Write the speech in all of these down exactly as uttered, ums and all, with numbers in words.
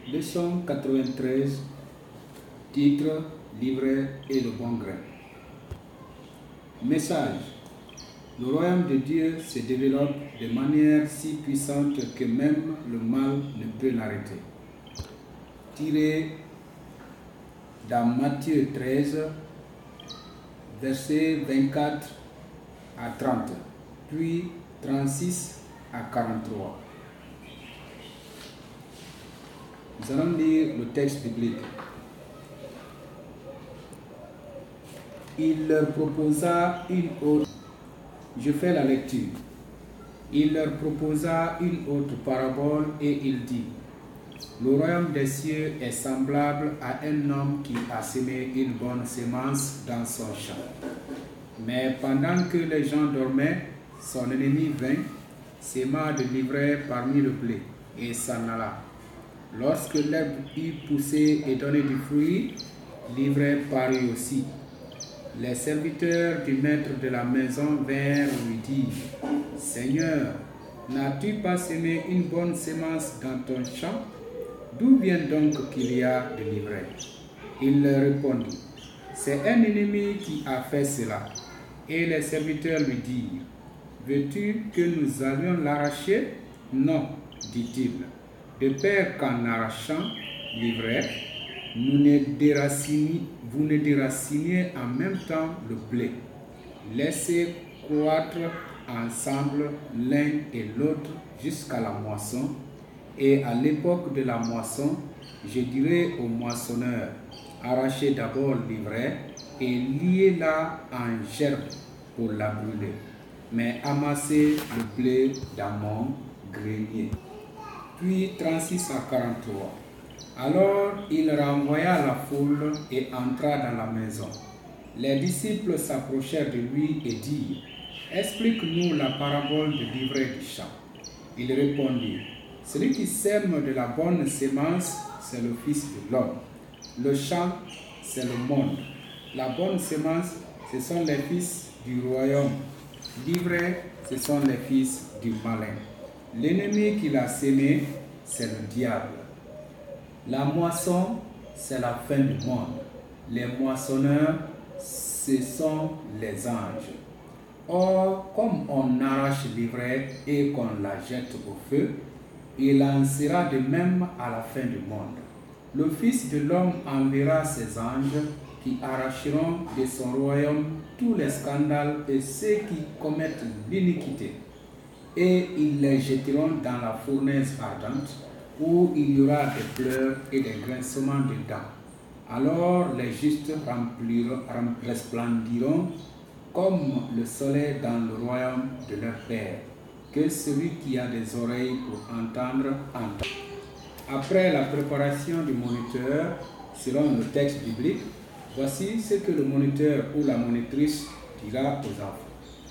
Leçon quatre-vingt-treize, titre, livret et le bon grain. Message. Le royaume de Dieu se développe de manière si puissante que même le mal ne peut l'arrêter. Tiré dans Matthieu treize, versets vingt-quatre à trente, puis trente-six à quarante-trois. Nous allons lire le texte biblique. Il leur proposa une autre. Je fais la lecture. Il leur proposa une autre parabole et il dit: Le royaume des cieux est semblable à un homme qui a semé une bonne semence dans son champ. Mais pendant que les gens dormaient, son ennemi vint, sema de l'ivraie parmi le blé, et s'en alla. Lorsque l'herbe eut poussé et donné du fruit, l'ivraie parut aussi. Les serviteurs du maître de la maison vinrent lui dire: Seigneur, n'as-tu pas semé une bonne semence dans ton champ? D'où vient donc qu'il y a de l'ivraie? Il leur répondit: C'est un ennemi qui a fait cela. Et les serviteurs lui dirent: Veux-tu que nous allions l'arracher? Non, dit-il, de peur qu'en arrachant l'ivraie, nous ne déraciniez, vous ne déraciniez en même temps le blé. Laissez croître ensemble l'un et l'autre jusqu'à la moisson. Et à l'époque de la moisson, je dirai au moissonneur: arrachez d'abord l'ivraie et liez-la en gerbe pour la brûler, mais amassez le blé dans mon grenier. Puis trente-six à quarante-trois. Alors il renvoya la foule et entra dans la maison. Les disciples s'approchèrent de lui et dirent: Explique-nous la parabole de l'ivraie du champ. Il répondit: Celui qui sème de la bonne semence, c'est le Fils de l'homme. Le champ, c'est le monde. La bonne semence, ce sont les fils du royaume. L'ivraie, ce sont les fils du malin. L'ennemi qui l'a sémé, c'est le diable. La moisson, c'est la fin du monde. Les moissonneurs, ce sont les anges. Or, comme on arrache l'ivraie et qu'on la jette au feu, il en sera de même à la fin du monde. Le Fils de l'homme enverra ses anges qui arracheront de son royaume tous les scandales et ceux qui commettent l'iniquité. Et ils les jetteront dans la fournaise ardente, où il y aura des pleurs et des grincements de dents. Alors les justes rempliront, resplendiront comme le soleil dans le royaume de leur Père. Que celui qui a des oreilles pour entendre, entende. Après la préparation du moniteur, selon le texte biblique, voici ce que le moniteur ou la monitrice dira aux enfants.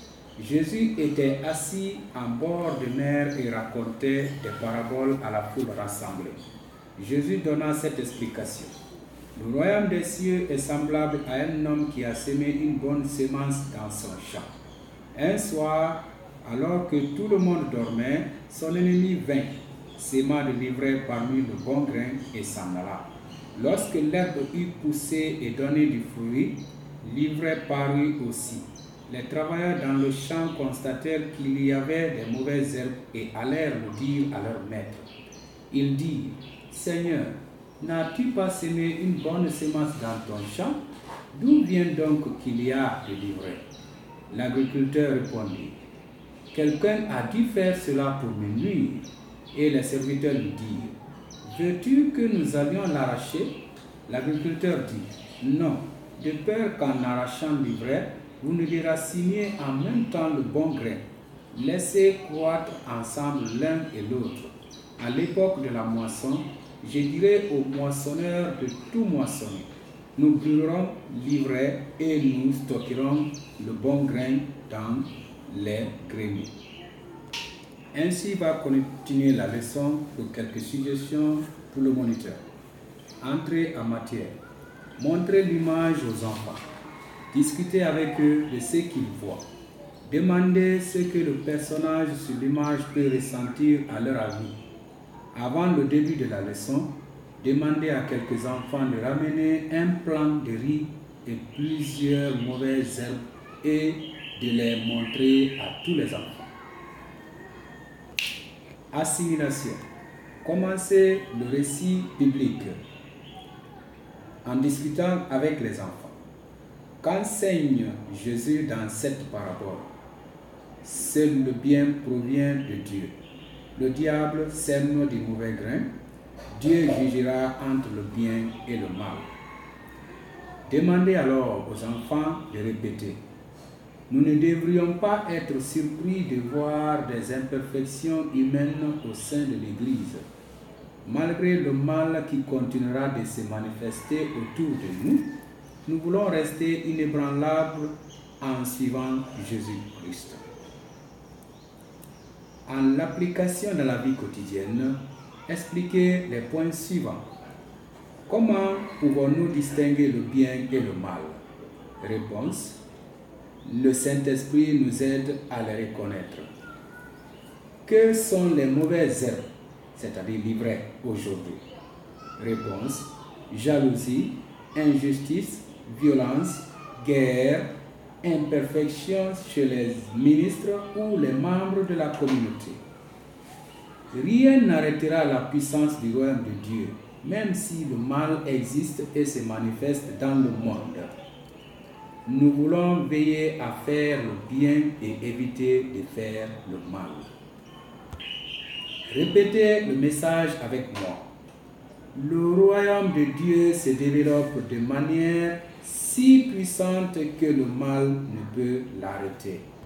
Jésus était assis en bord de mer et racontait des paraboles à la foule rassemblée. Jésus donna cette explication. Le royaume des cieux est semblable à un homme qui a semé une bonne semence dans son champ. Un soir, alors que tout le monde dormait, son ennemi vint, séma de l'ivraie parmi le bon grain et s'en alla. Lorsque l'herbe eut poussé et donné du fruit, l'ivraie parut aussi. Les travailleurs dans le champ constatèrent qu'il y avait des mauvaises herbes et allèrent le dire à leur maître. Ils dirent: Seigneur, n'as-tu pas semé une bonne semence dans ton champ? D'où vient donc qu'il y a de l'ivraie? L'agriculteur répondit: Quelqu'un a dû faire cela pour me nuire. Et les serviteurs lui dirent: Veux-tu que nous allions l'arracher? L'agriculteur dit: Non, de peur qu'en arrachant l'ivraie, vous ne déraciniez en même temps le bon grain. Laissez croître ensemble l'un et l'autre. À l'époque de la moisson, je dirai aux moissonneurs de tout moissonner: Nous brûlerons l'ivraie et nous stockerons le bon grain dans les greniers. Ainsi va continuer la leçon pour quelques suggestions pour le moniteur. Entrez en matière. Montrez l'image aux enfants. Discutez avec eux de ce qu'ils voient. Demandez ce que le personnage sur l'image peut ressentir à leur avis. Avant le début de la leçon, demandez à quelques enfants de ramener un plant de riz et plusieurs mauvaises herbes et de les montrer à tous les enfants. Assimilation. Commencez le récit biblique en discutant avec les enfants. Qu'enseigne Jésus dans cette parabole? Seul le bien provient de Dieu. Le diable sème des mauvais grains. Dieu jugera entre le bien et le mal. Demandez alors aux enfants de répéter. Nous ne devrions pas être surpris de voir des imperfections humaines au sein de l'Église, malgré le mal qui continuera de se manifester autour de nous. Nous voulons rester inébranlables en suivant Jésus-Christ. En l'application dans la vie quotidienne, expliquez les points suivants. Comment pouvons-nous distinguer le bien et le mal? Réponse. Le Saint-Esprit nous aide à les reconnaître. Que sont les mauvaises herbes, c'est-à-dire l'ivraie, aujourd'hui? Réponse. Jalousie, injustice, violence, guerre, imperfection chez les ministres ou les membres de la communauté. Rien n'arrêtera la puissance du royaume de Dieu, même si le mal existe et se manifeste dans le monde. Nous voulons veiller à faire le bien et éviter de faire le mal. Répétez le message avec moi. Le royaume de Dieu se développe de manière si puissante que le mal ne peut l'arrêter.